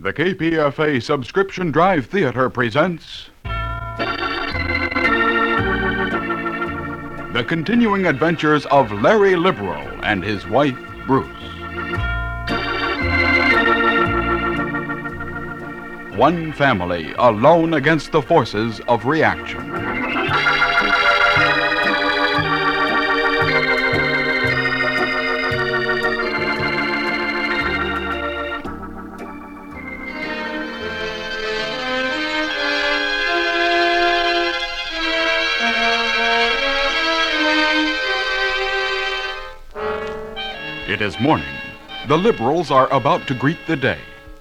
The KPFA Subscription Drive Theater presents The Continuing Adventures of Larry Liberal and his wife, Bruce. One family alone against the forces of reaction. It is morning. The Liberals are about to greet the day.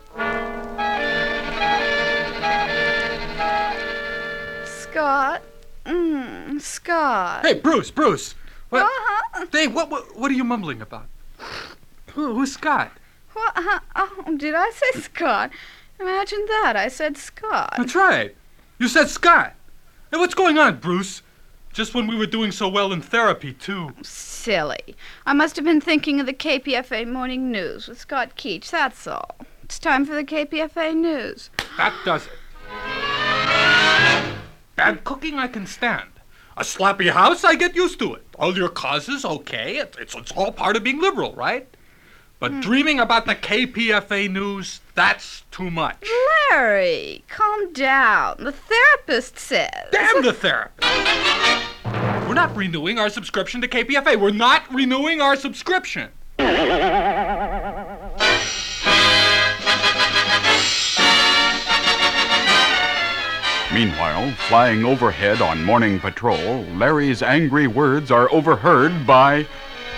Scott. Scott. Hey, Bruce. What? Uh-huh. Dave, what are you mumbling about? Who's Scott? What? Oh, did I say Scott? Imagine that. I said Scott. That's right. You said Scott. Hey, what's going on, Bruce? Just when we were doing so well in therapy, too. Silly. I must have been thinking of the KPFA Morning News with Scott Keach, that's all. It's time for the KPFA News. That does it. Bad cooking I can stand. A sloppy house, I get used to it. All your causes, okay. It's all part of being liberal, right? But dreaming about the KPFA News, that's too much. Larry, calm down. The therapist says. Damn the therapist! We're not renewing our subscription to KPFA. We're not renewing our subscription. Meanwhile, flying overhead on morning patrol, Larry's angry words are overheard by...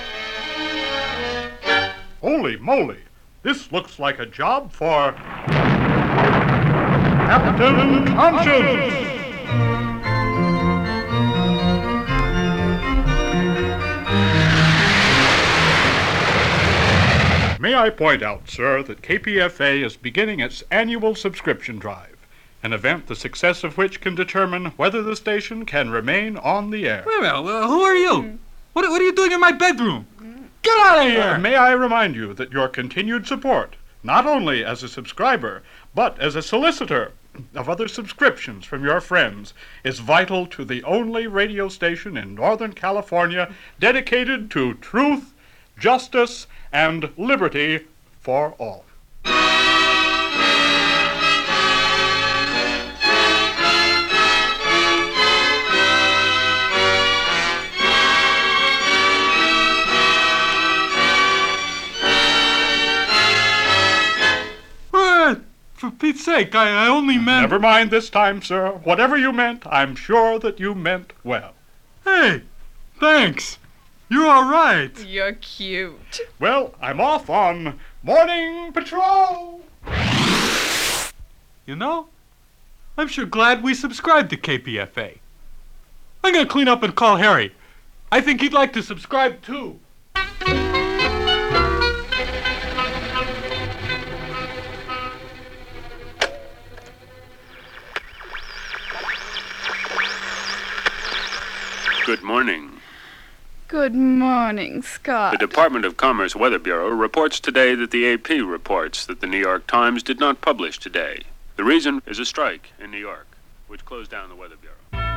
Holy moly! This looks like a job for... Captain Conscience! May I point out, sir, that KPFA is beginning its annual subscription drive, an event the success of which can determine whether the station can remain on the air. Wait a minute, who are you? What are you doing in my bedroom? Get out of here! May I remind you that your continued support, not only as a subscriber, but as a solicitor of other subscriptions from your friends, is vital to the only radio station in Northern California dedicated to truth, justice, and liberty for all. What? For Pete's sake, I only meant... Never mind this time, sir. Whatever you meant, I'm sure that you meant well. Hey, thanks. You're all right. You're cute. Well, I'm off on morning patrol. You know, I'm sure glad we subscribed to KPFA. I'm going to clean up and call Harry. I think he'd like to subscribe, too. Good morning. Good morning, Scott. The Department of Commerce Weather Bureau reports today that the AP reports that the New York Times did not publish today. The reason is a strike in New York, which closed down the Weather Bureau.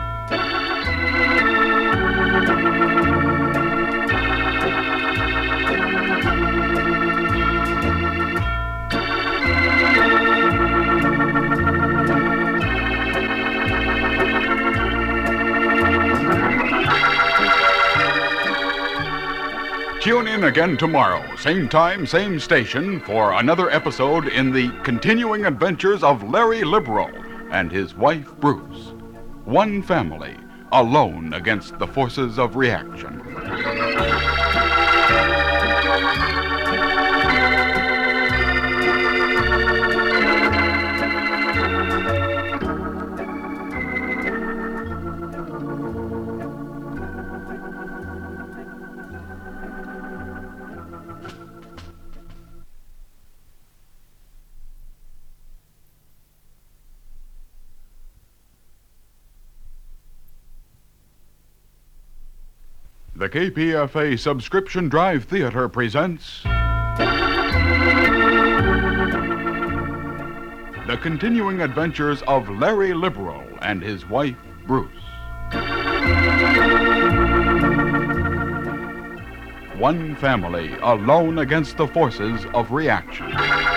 Tune in again tomorrow, same time, same station, for another episode in the Continuing Adventures of Larry Liberal and his wife, Bruce. One family, alone against the forces of reaction. The KPFA Subscription Drive Theater presents The continuing adventures of Larry Liberal and his wife, Bruce. One family alone against the forces of reaction.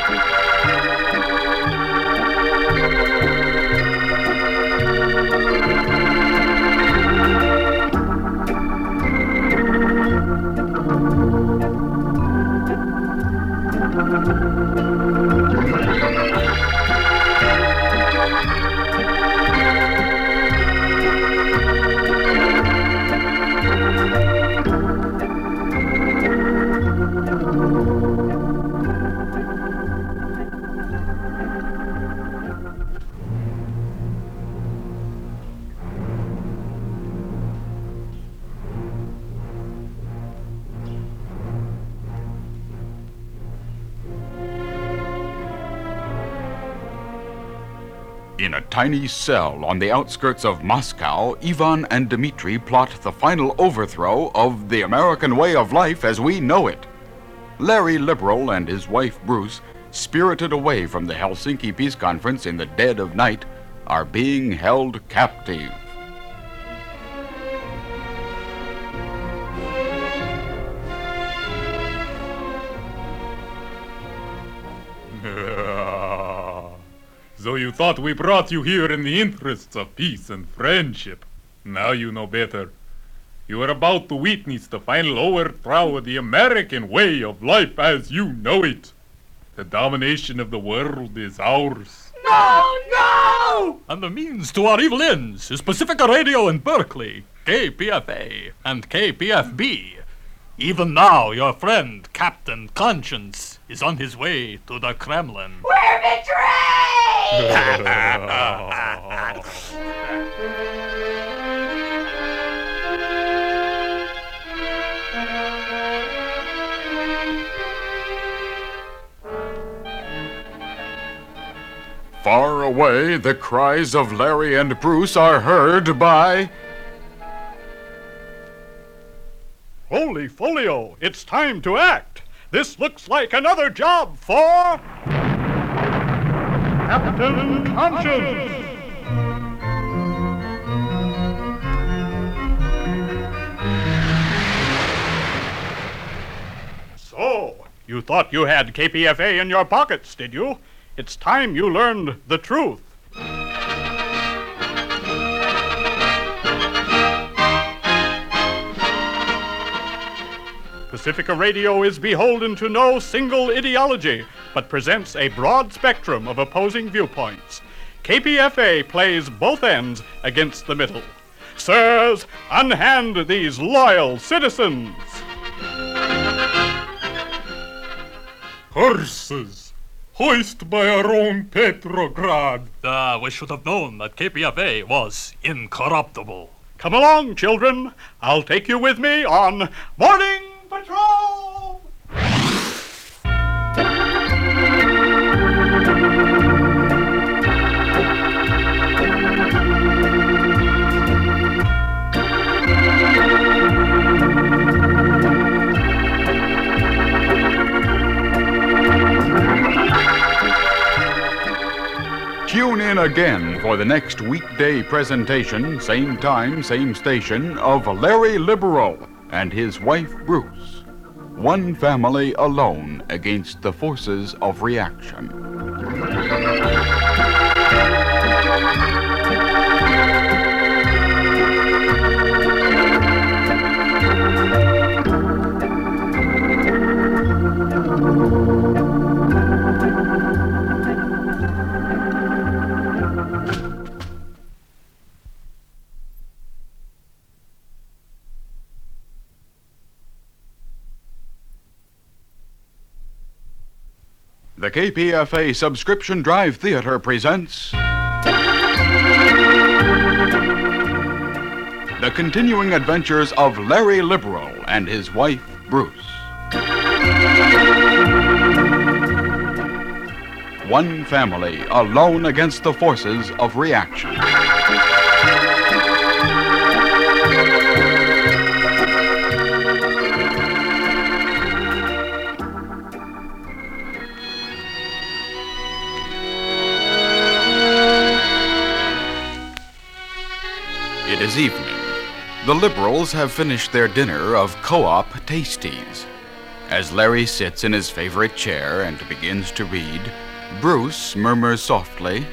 In a tiny cell on the outskirts of Moscow, Ivan and Dmitri plot the final overthrow of the American way of life as we know it. Larry Liberal and his wife Bruce, spirited away from the Helsinki Peace Conference in the dead of night, are being held captive. So you thought we brought you here in the interests of peace and friendship. Now you know better. You are about to witness the final overthrow of the American way of life as you know it. The domination of the world is ours. No! And the means to our evil ends is Pacifica Radio in Berkeley, KPFA, and KPFB. Even now, your friend, Captain Conscience, is on his way to the Kremlin. We're betrayed! Far away, the cries of Larry and Bruce are heard by... Holy folio, it's time to act. This looks like another job for... Captain Conscience! So, you thought you had KPFA in your pockets, did you? It's time you learned the truth. Pacifica Radio is beholden to no single ideology, but presents a broad spectrum of opposing viewpoints. KPFA plays both ends against the middle. Sirs, unhand these loyal citizens. Horses! Hoist by our own Petrograd! We should have known that KPFA was incorruptible. Come along, children. I'll take you with me on Morning Patrol! Tune in again for the next weekday presentation, same time, same station, of Larry Liberal and his wife Bruce. One family alone against the forces of reaction. The KPFA Subscription Drive Theater presents the continuing adventures of Larry Liberal and his wife, Bruce. One family alone against the forces of reaction. It is evening. The liberals have finished their dinner of co-op tasties. As Larry sits in his favorite chair and begins to read, Bruce murmurs softly,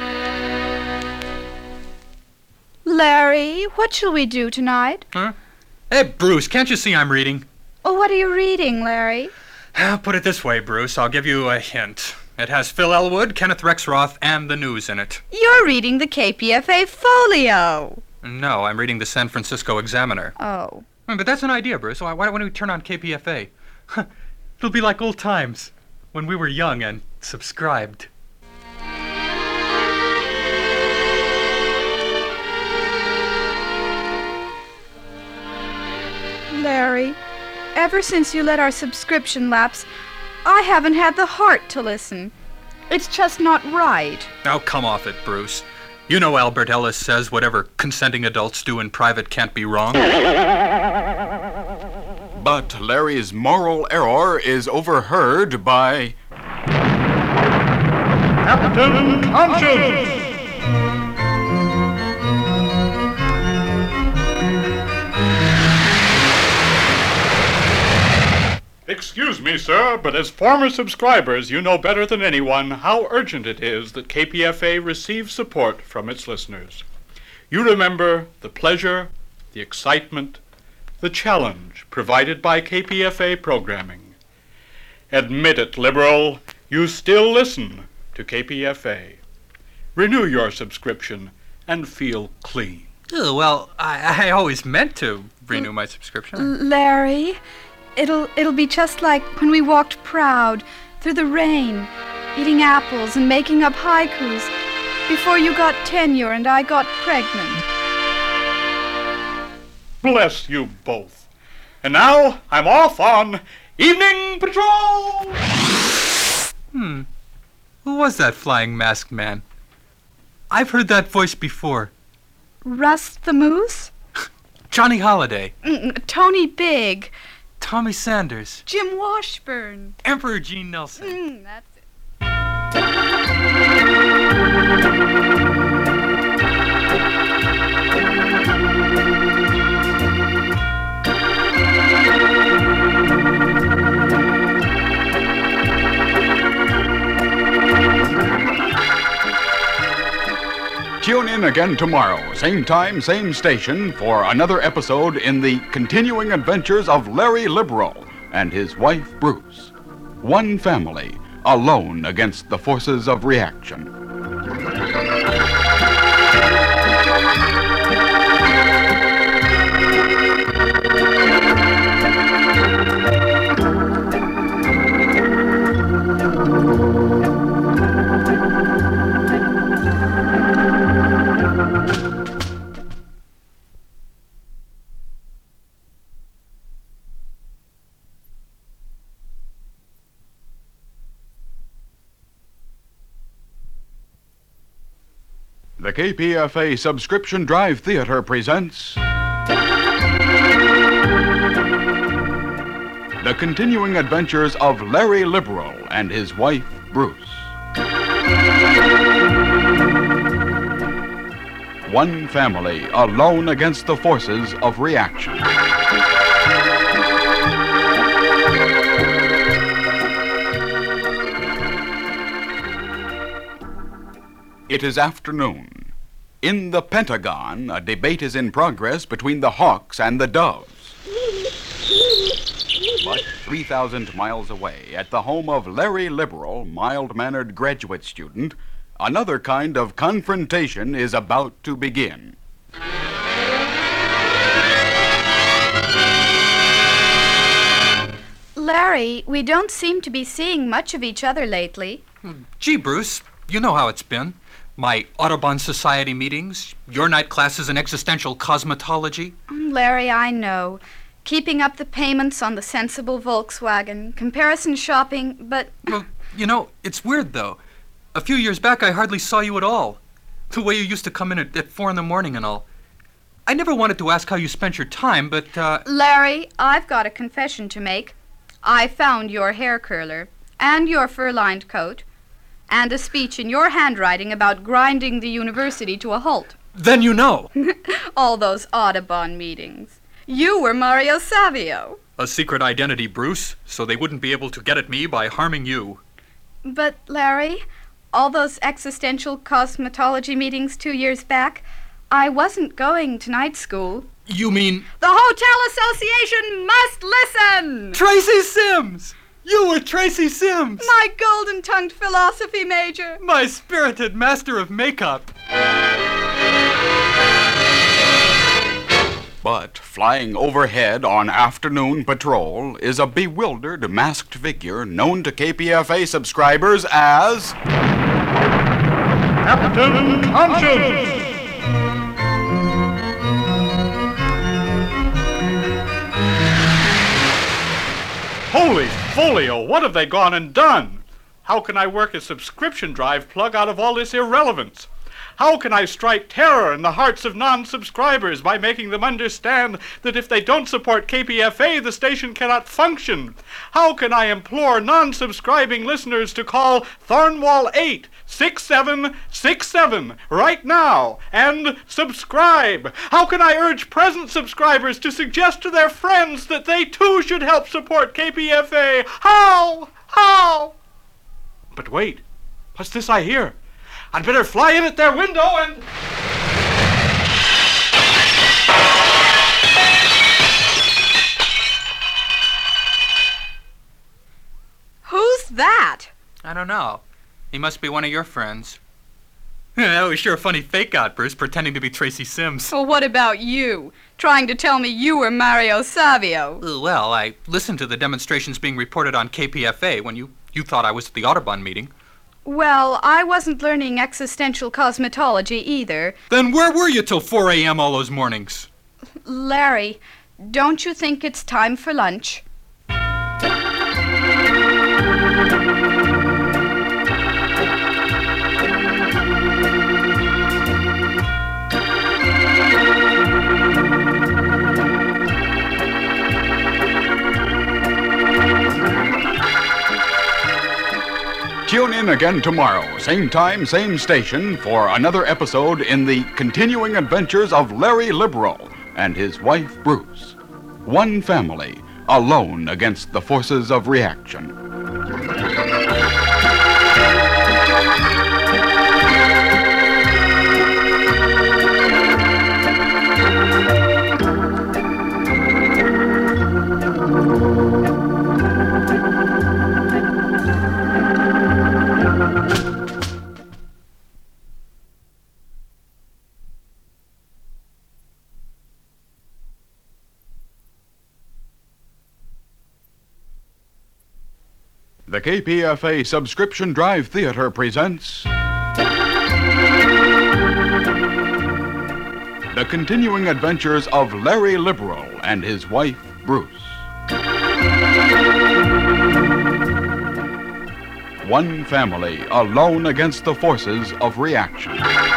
Larry, what shall we do tonight? Huh? Hey, Bruce, can't you see I'm reading? Oh, what are you reading, Larry? I'll put it this way, Bruce. I'll give you a hint. It has Phil Elwood, Kenneth Rexroth, and the news in it. You're reading the KPFA Folio. No, I'm reading the San Francisco Examiner. Oh. But that's an idea, Bruce. Why don't we turn on KPFA? It'll be like old times, when we were young and subscribed. Larry, ever since you let our subscription lapse, I haven't had the heart to listen. It's just not right. Now come off it, Bruce. You know Albert Ellis says whatever consenting adults do in private can't be wrong. but Larry's moral error is overheard by Captain Conscience! Excuse me, sir, but as former subscribers, you know better than anyone how urgent it is that KPFA receives support from its listeners. You remember the pleasure, the excitement, the challenge provided by KPFA programming. Admit it, liberal, you still listen to KPFA. Renew your subscription and feel clean. Oh, well, I always meant to renew my subscription. Larry, it'll be just like when we walked proud through the rain, eating apples and making up haikus before you got tenure and I got pregnant. Bless you both. And now I'm off on Evening Patrol! Who was that flying masked man? I've heard that voice before. Rust the Moose? Johnny Holiday. Tony Big. Tommy Sanders. Jim Washburn. Emperor Gene Nelson. That's it. Tune in again tomorrow, same time, same station, for another episode in the continuing adventures of Larry Liberal and his wife Bruce. One family, alone against the forces of reaction. The KPFA Subscription Drive Theater presents The Continuing Adventures of Larry Liberal and his wife, Bruce. One family, alone against the forces of reaction. It is afternoon. In the Pentagon, a debate is in progress between the hawks and the doves. But 3,000 miles away, at the home of Larry Liberal, mild-mannered graduate student, another kind of confrontation is about to begin. Larry, we don't seem to be seeing much of each other lately. Gee, Bruce, you know how it's been. My Audubon Society meetings, your night classes in existential cosmetology. Larry, I know. Keeping up the payments on the sensible Volkswagen, comparison shopping, but... Well, you know, it's weird, though. A few years back, I hardly saw you at all. The way you used to come in at 4 in the morning and all. I never wanted to ask how you spent your time, but, Larry, I've got a confession to make. I found your hair curler, and your fur-lined coat, and a speech in your handwriting about grinding the university to a halt. Then you know. All those Audubon meetings. You were Mario Savio. A secret identity, Bruce, so they wouldn't be able to get at me by harming you. But, Larry, all those existential cosmetology meetings 2 years back, I wasn't going to night school. You mean... The Hotel Association must listen! Tracy Sims! You were Tracy Sims! My golden-tongued philosophy major! My spirited master of makeup! But flying overhead on afternoon patrol is a bewildered masked figure known to KPFA subscribers as... Captain Conscience! Holy folio, what have they gone and done? How can I work a subscription drive plug out of all this irrelevance? How can I strike terror in the hearts of non-subscribers by making them understand that if they don't support KPFA, the station cannot function? How can I implore non-subscribing listeners to call Thornwall 86767 right now and subscribe? How can I urge present subscribers to suggest to their friends that they too should help support KPFA? How? But wait, what's this I hear? I'd better fly in at their window and... Who's that? I don't know. He must be one of your friends. That was sure a funny fake out, Bruce, pretending to be Tracy Sims. Well, what about you? Trying to tell me you were Mario Savio. Well, I listened to the demonstrations being reported on KPFA when you thought I was at the Audubon meeting. Well, I wasn't learning existential cosmetology either. Then where were you till 4 a.m. all those mornings? Larry, don't you think it's time for lunch? Tune in again tomorrow, same time, same station, for another episode in the continuing adventures of Larry Liberal and his wife Bruce. One family, alone against the forces of reaction. The KPFA Subscription Drive Theater presents The Continuing Adventures of Larry Liberal and his wife, Bruce. One family alone against the forces of reaction.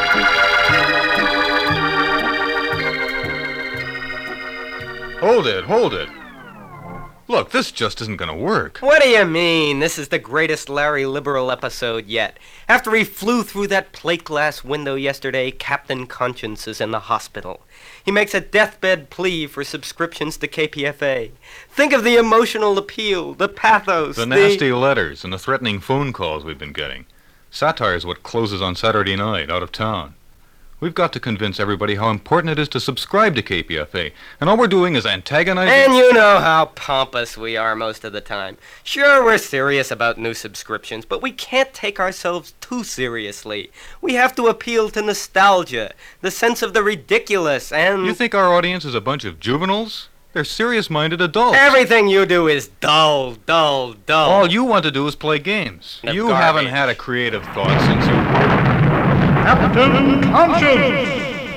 Hold it. Look, this just isn't gonna work. What do you mean? This is the greatest Larry Liberal episode yet. After he flew through that plate glass window yesterday, Captain Conscience is in the hospital. He makes a deathbed plea for subscriptions to KPFA. Think of the emotional appeal, the pathos, The nasty letters and the threatening phone calls we've been getting. Satire is what closes on Saturday night, out of town. We've got to convince everybody how important it is to subscribe to KPFA, and all we're doing is antagonizing... And you know how pompous we are most of the time. Sure, we're serious about new subscriptions, but we can't take ourselves too seriously. We have to appeal to nostalgia, the sense of the ridiculous, and... You think our audience is a bunch of juveniles? They're serious-minded adults. Everything you do is dull. All you want to do is play games. You haven't had a creative thought since you... Captain Conscience!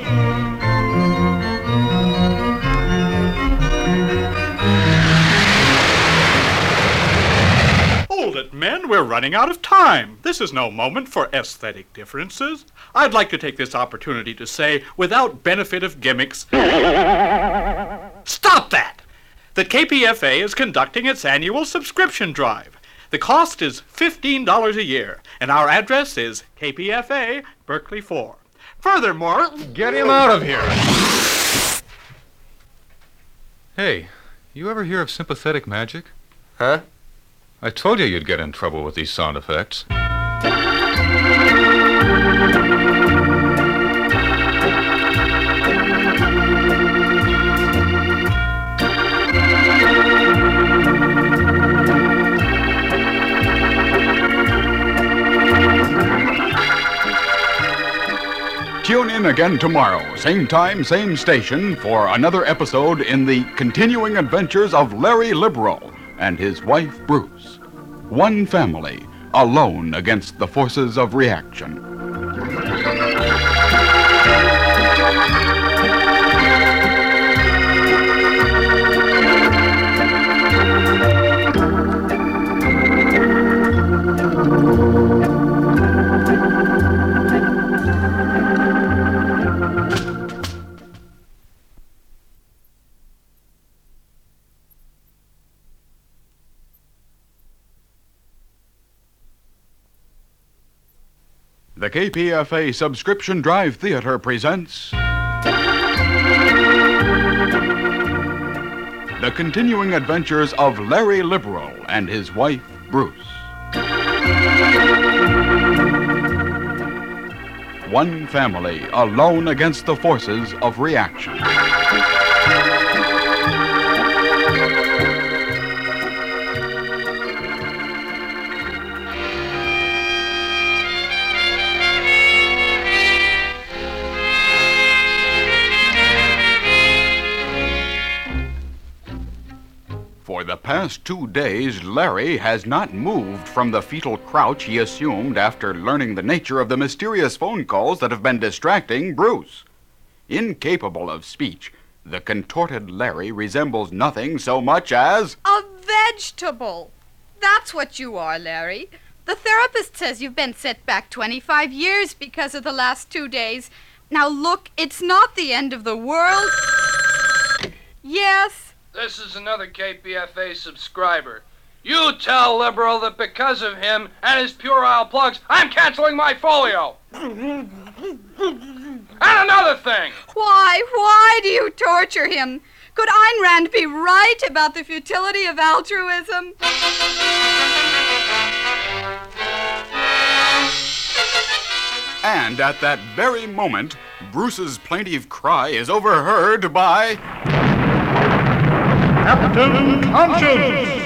Hold it, men. We're running out of time. This is no moment for aesthetic differences. I'd like to take this opportunity to say, without benefit of gimmicks... Stop that! That KPFA is conducting its annual subscription drive. The cost is $15 a year, and our address is KPFA, Berkeley 4. Furthermore... Get him out of here! Hey, you ever hear of sympathetic magic? Huh? I told you you'd get in trouble with these sound effects. Tune in again tomorrow, same time, same station, for another episode in the continuing adventures of Larry Liberal and his wife, Bruce. One family, alone against the forces of reaction. The KPFA Subscription Drive Theater presents The Continuing Adventures of Larry Liberal and his wife, Bruce. One family alone against the forces of reaction. For the past 2 days, Larry has not moved from the fetal crouch he assumed after learning the nature of the mysterious phone calls that have been distracting Bruce. Incapable of speech, the contorted Larry resembles nothing so much as A vegetable. That's what you are, Larry. The therapist says you've been set back 25 years because of the last 2 days. Now look, it's not the end of the world. Yes. This is another KPFA subscriber. You tell Liberal that because of him and his puerile plugs, I'm canceling my folio. And another thing. Why do you torture him? Could Ayn Rand be right about the futility of altruism? And at that very moment, Bruce's plaintive cry is overheard by Captain Conscience!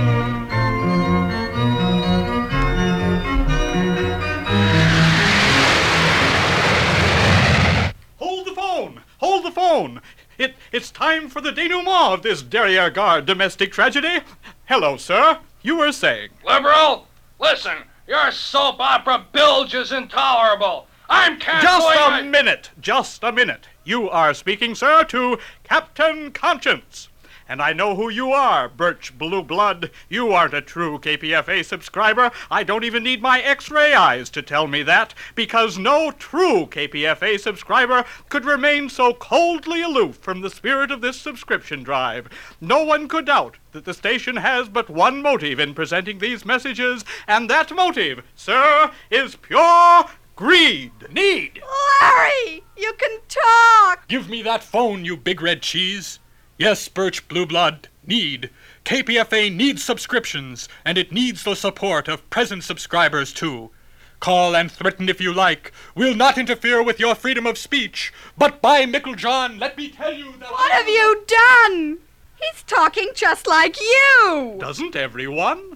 Hold the phone! Hold the phone! It's time for the denouement of this derrière-garde domestic tragedy. Hello, sir. You were saying. Liberal, listen, your soap opera bilge is intolerable. I'm canceling Just a minute. You are speaking, sir, to Captain Conscience. And I know who you are, Birch Blue Blood. You aren't a true KPFA subscriber. I don't even need my X-ray eyes to tell me that, because no true KPFA subscriber could remain so coldly aloof from the spirit of this subscription drive. No one could doubt that the station has but one motive in presenting these messages, and that motive, sir, is pure greed. Need! Larry, you can talk. Give me that phone, you big red cheese. Yes, Birch Blue Blood, need. KPFA needs subscriptions, and it needs the support of present subscribers, too. Call and threaten if you like. We'll not interfere with your freedom of speech. But by Micklejohn, let me tell you that... What have you done? He's talking just like you. Doesn't everyone?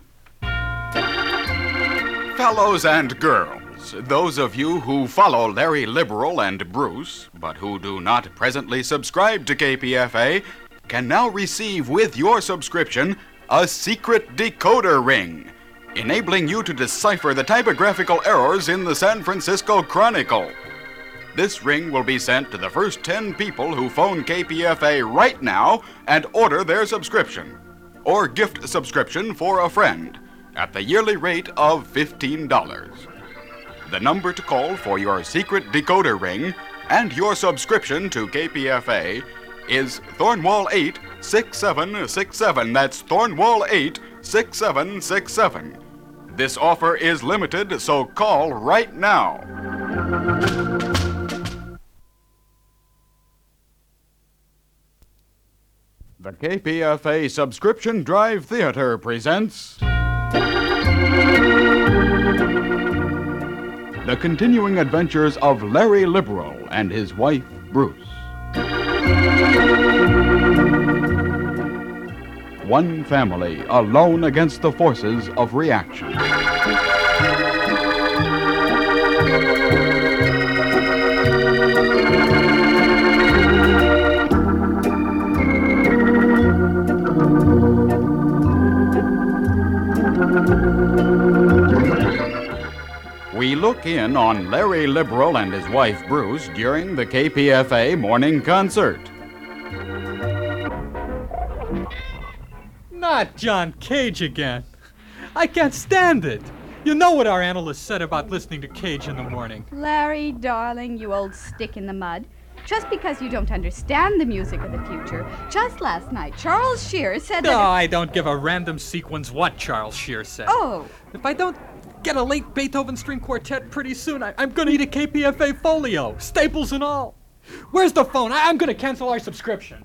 fellows and girls, those of you who follow Larry Liberal and Bruce, but who do not presently subscribe to KPFA, can now receive with your subscription a secret decoder ring, enabling you to decipher the typographical errors in the San Francisco Chronicle. This ring will be sent to the first 10 people who phone KPFA right now and order their subscription, or gift subscription for a friend, at the yearly rate of $15. The number to call for your secret decoder ring and your subscription to KPFA is Thornwall 8 6767. That's Thornwall 8 6767. This offer is limited, so call right now. The KPFA Subscription Drive Theater presents The Continuing Adventures of Larry Liberal and his wife, Bruce. One family alone against the forces of reaction. We look in on Larry Liberal and his wife Bruce during the KPFA morning concert. Not John Cage again. I can't stand it. You know what our analysts said about listening to Cage in the morning. Larry, darling, you old stick in the mud. Just because you don't understand the music of the future, just last night, Charles Shear said that... No, I don't give a random sequence what Charles Shear said. Oh. If I don't get a late Beethoven string quartet pretty soon, I'm going to need a KPFA folio, staples and all. Where's the phone? I'm going to cancel our subscription.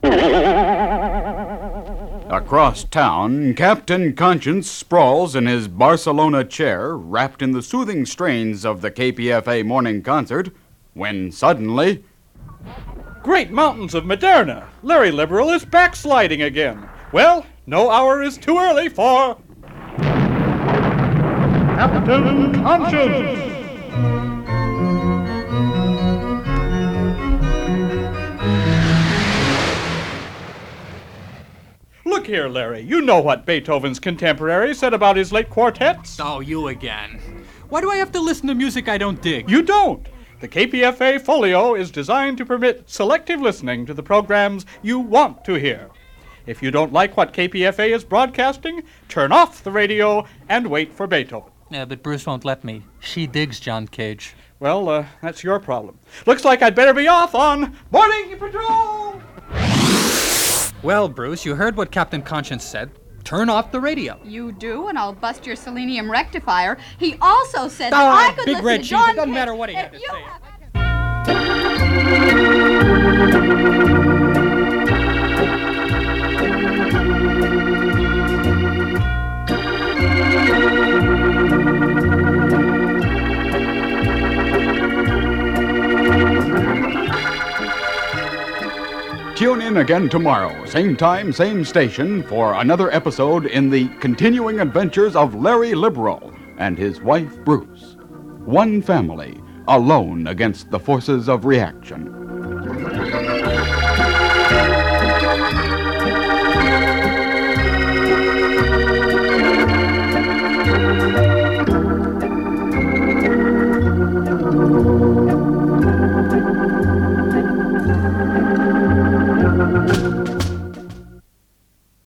Across town, Captain Conscience sprawls in his Barcelona chair, wrapped in the soothing strains of the KPFA morning concert, when suddenly... Great mountains of Moderna! Larry Liberal is backsliding again. Well, no hour is too early for... Captain Conscience! Look here, Larry. You know what Beethoven's contemporaries said about his late quartets. Oh, you again. Why do I have to listen to music I don't dig? You don't. The KPFA Folio is designed to permit selective listening to the programs you want to hear. If you don't like what KPFA is broadcasting, turn off the radio and wait for Beethoven. Yeah, but Bruce won't let me. She digs John Cage. Well, that's your problem. Looks like I'd better be off on Morning Patrol! Well, Bruce, you heard what Captain Conscience said. Turn off the radio. You do, and I'll bust your selenium rectifier. He also said that I could big listen red to cheese. John It doesn't Cage matter what he if had to you say. have- Tune in again tomorrow, same time, same station, for another episode in the Continuing Adventures of Larry Liberal and his wife Bruce. One family, alone against the forces of reaction.